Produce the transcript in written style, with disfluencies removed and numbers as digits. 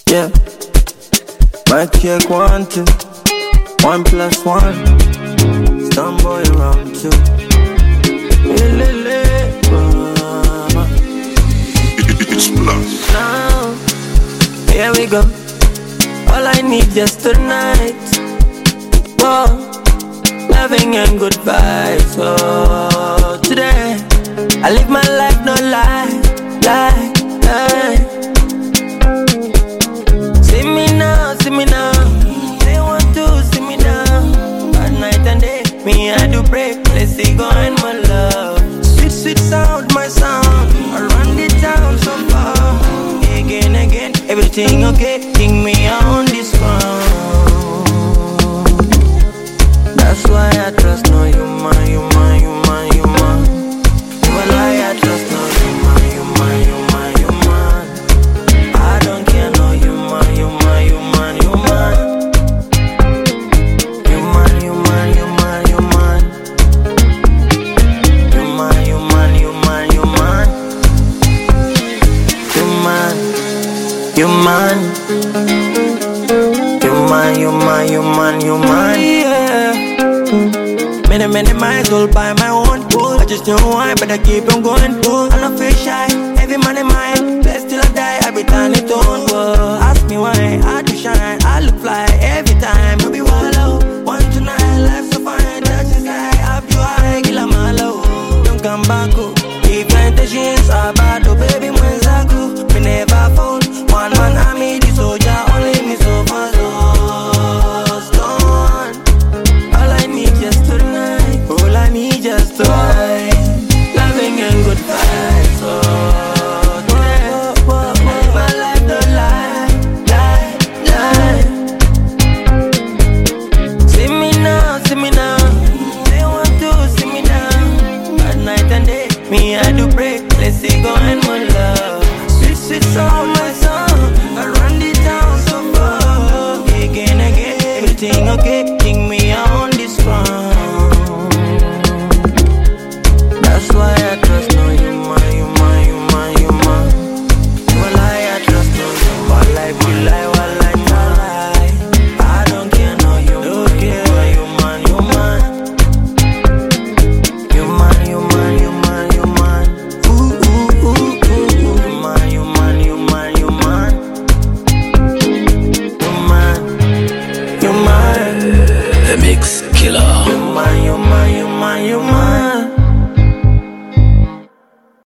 Yeah, my check 1, 2, 1 + 1. Some boy around 2. It's plus. Now, here we go. All I need just tonight. Whoa, loving and good vibes. Oh, today I live my life, no lie, lie, lie. See me now, see me now. They want to see me now. At night and day, me I do pray. Let's see going my love. Sweet, sweet sound, my sound. I run the town so far. Again, again, everything okay. King me on this phone. That's why I trust no you man, you man, you man, you man. You a lie, I trust no you man, you man, you man, you man. I don't care no you man, you man, you man, you man. You man, you man, you man, you man. You man, you man, you man, you man. You man, you man. You man, you man, you man, you man. Yeah. Many miles all by my own. I just know why, but I keep on going. I don't feel shy, every man in mine. Blessed till I die, I be turning tone. Ask me why, I do shine, I look fly every time. I be wallow, one tonight, life so fine. That's just like up you high, kill a malo. Don't come back, keep plantations, abado, baby, mwenzaku. Me never found one man, I made the soldier, only me so far, so stone. All I need just tonight, all I need just tonight. Loving and good vibes, oh, yeah. My life don't lie, lie, lie. See me now, see me now. They want to see me now. At night and day, me I do pray. Let's see going one love. Sweet, sweet song.